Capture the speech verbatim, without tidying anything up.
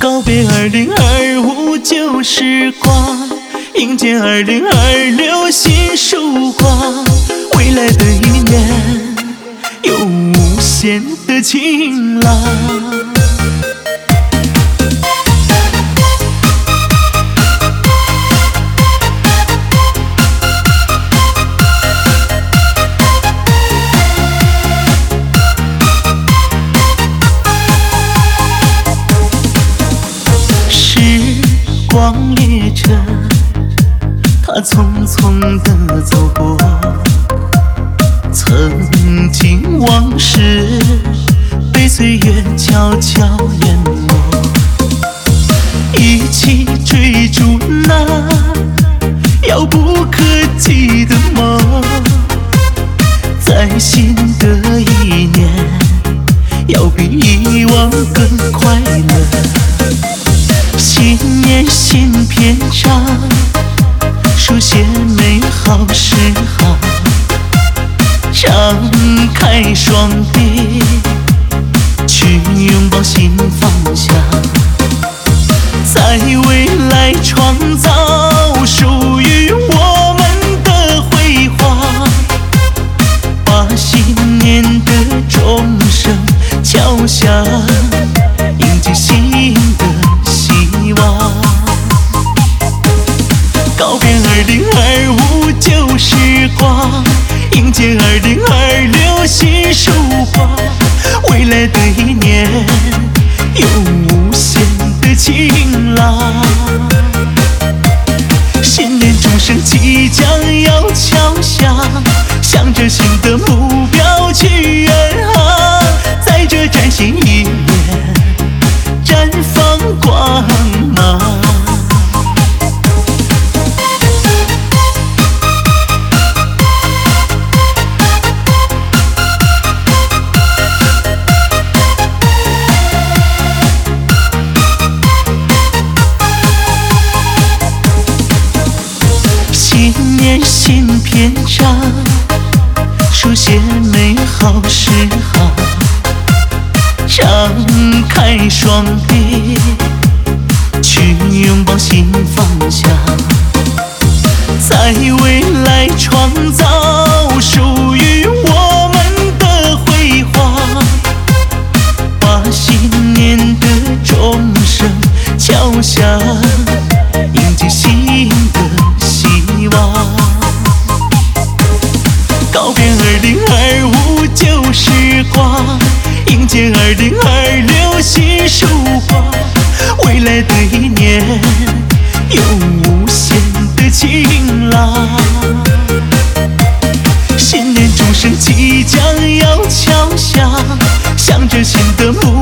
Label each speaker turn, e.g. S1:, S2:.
S1: 告别二零二五旧时光，迎接二零二六新曙光。未来的一年有无限的晴朗。光列车，它匆匆地走过，曾经往事被岁月悄悄淹没，一起追逐那遥不可及的梦，在新的一年，要比以往更快乐。新年新篇章，书写美好时光，张开双臂，去拥抱新方向，在未来创造属于我们的辉煌，把新年的钟声敲响，迎接新的希望。告别二零二五旧时光，迎接二零二六新曙光。未来的一年有无限的晴朗，新年钟声即将要敲响，向着新的目标去远航，在这崭新一年绽放光芒。新年新篇章，书写美好时光，张开双臂，去拥抱新方向，在未来创造属于我们的辉煌，把新年的钟声敲响，迎接新的希望。告别二零二五旧时光，迎接二零二六新曙光。未来的一年有无限的晴朗，新年钟声即将要敲响，向着新的目